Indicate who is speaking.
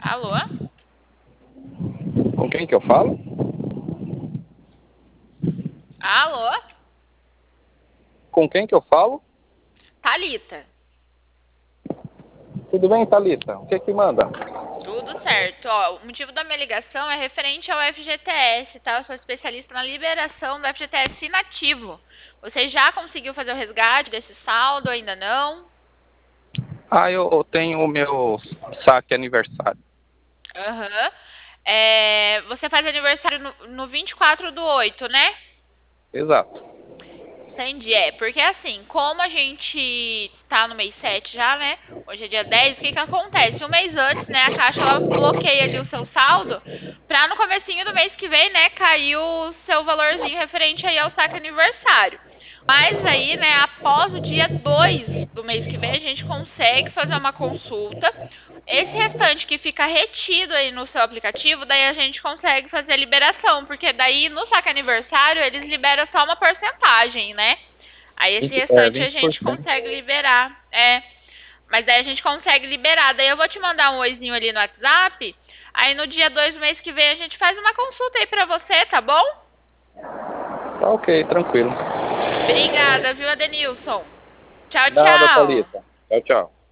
Speaker 1: Alô?
Speaker 2: Com quem que eu falo?
Speaker 1: Alô?
Speaker 2: Com quem que eu falo?
Speaker 1: Thalita.
Speaker 2: Tudo bem, Thalita? O que que manda?
Speaker 1: Tudo certo. Ó, o motivo da minha ligação é referente ao FGTS, tá? Eu sou especialista na liberação do FGTS inativo. Você já conseguiu fazer o resgate desse saldo? Ainda não?
Speaker 2: Eu tenho o meu saque aniversário.
Speaker 1: Aham. Você faz aniversário no 24/8, né?
Speaker 2: Exato.
Speaker 1: Entendi, porque assim, como a gente tá no mês 7 já, né? Hoje é dia 10. O que que acontece? Um mês antes, né, a Caixa ela bloqueia ali o seu saldo pra no comecinho do mês que vem, né, cair o seu valorzinho referente aí ao saque aniversário. Mas aí, né, após o dia 2 do mês que vem, a gente consegue fazer uma consulta. Esse restante que fica retido aí no seu aplicativo, daí a gente consegue fazer a liberação, porque daí no saque aniversário eles liberam só uma porcentagem, né? Aí esse
Speaker 2: 20,
Speaker 1: restante a gente
Speaker 2: 20%.
Speaker 1: consegue liberar. Mas daí a gente consegue liberar. Daí eu vou te mandar um oizinho ali no WhatsApp. Aí no dia 2 do mês que vem a gente faz uma consulta aí pra você, tá bom?
Speaker 2: Tá ok, tranquilo.
Speaker 1: Obrigada, viu, Adenilson? Tchau,
Speaker 2: Nada,
Speaker 1: tchau.
Speaker 2: Thalita. Tchau, tchau.